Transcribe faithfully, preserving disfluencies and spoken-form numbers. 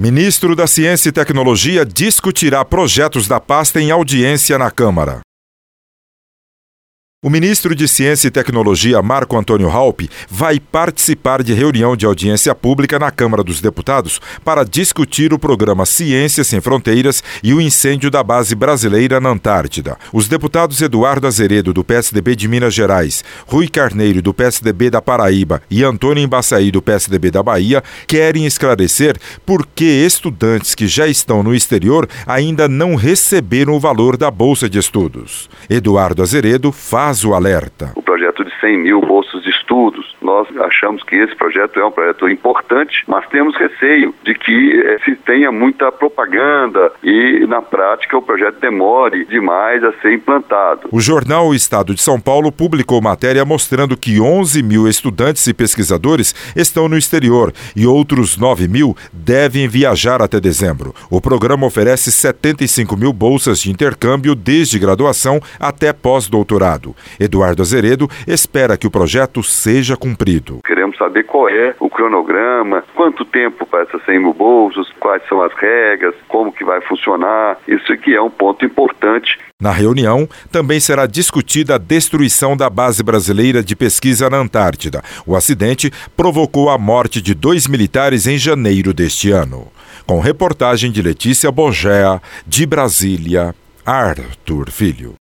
Ministro da Ciência e Tecnologia discutirá projetos da pasta em audiência na Câmara. O ministro de Ciência e Tecnologia, Marco Antônio Raupp, vai participar de reunião de audiência pública na Câmara dos Deputados para discutir o programa Ciência Sem Fronteiras e o incêndio da base brasileira na Antártida. Os deputados Eduardo Azeredo, do P S D B de Minas Gerais, Rui Carneiro, do P S D B da Paraíba e Antônio Embaçaí, do P S D B da Bahia, querem esclarecer por que estudantes que já estão no exterior ainda não receberam o valor da Bolsa de Estudos. Eduardo Azeredo faz o alerta. O projeto de cem mil bolsas de estudos, nós achamos que esse projeto é um projeto importante, mas temos receio de que eh, se tenha muita propaganda e, na prática, o projeto demore demais a ser implantado. O jornal O Estado de São Paulo publicou matéria mostrando que onze mil estudantes e pesquisadores estão no exterior e outros nove mil devem viajar até dezembro. O programa oferece setenta e cinco mil bolsas de intercâmbio desde graduação até pós-doutorado. Eduardo Azeredo espera que o projeto seja cumprido. Queremos saber qual é o cronograma, quanto tempo para essas cem mil bolsas, quais são as regras, como que vai funcionar. Isso aqui é um ponto importante. Na reunião, também será discutida a destruição da base brasileira de pesquisa na Antártida. O acidente provocou a morte de dois militares em janeiro deste ano. Com reportagem de Letícia Bogea, de Brasília, Arthur Filho.